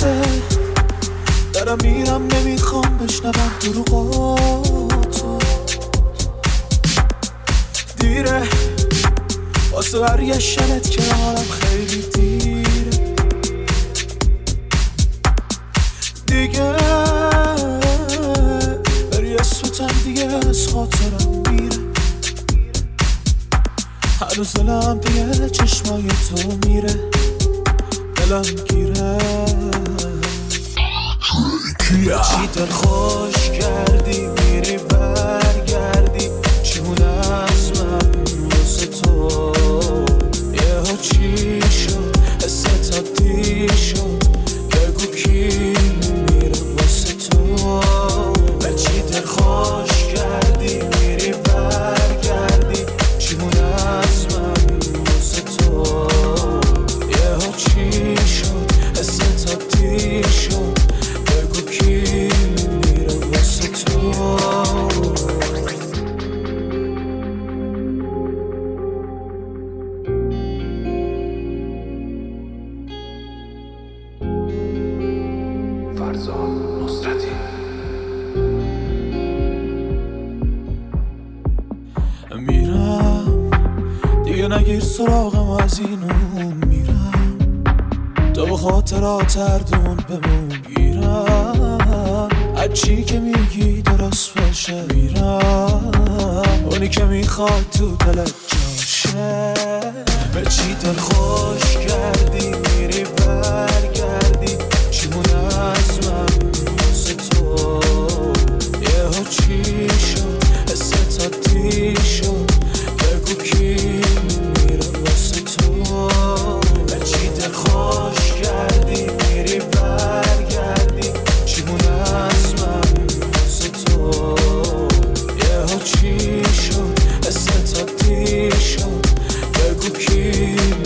غلطه، دارم میرم نمیخوام بشنوم دروغاتو. دیره واسه برگشتنت که حالم خیلی دیره دیگه، بری اسمتم دیگه از خاطرم میره. هنوز دلم دیگه چشمای تو میره، دلم گیره. چی دل خوش کردی میری برگردی، چونه از من واسه تو یهو چی شد، حست عادی شد، بگو کی میره واسه تو. چی دل خوش کردی میری برگردی، چونه از من واسه تو یهو چی شد، حست عادی شد، بگو کی میره واسه تو. فرزاد نصرتی. میرم دیگه نگیر سراغم از این اون، میرم تو به خاطرات اردون بمون. گیرم از چی که میگی درست باشه، میرم اونی که میخواد تو دلت جاشه. به چی دل خوش کردی میری برگردی، چیمونه از من واسه تو یهو چی شد، حست عادی شد، بگو کی میره واسه تو. به چی دل خوش کردی میری برگردی، چیمونه از من واسه تو یهو چی شد، حست عادی شد، بگو کی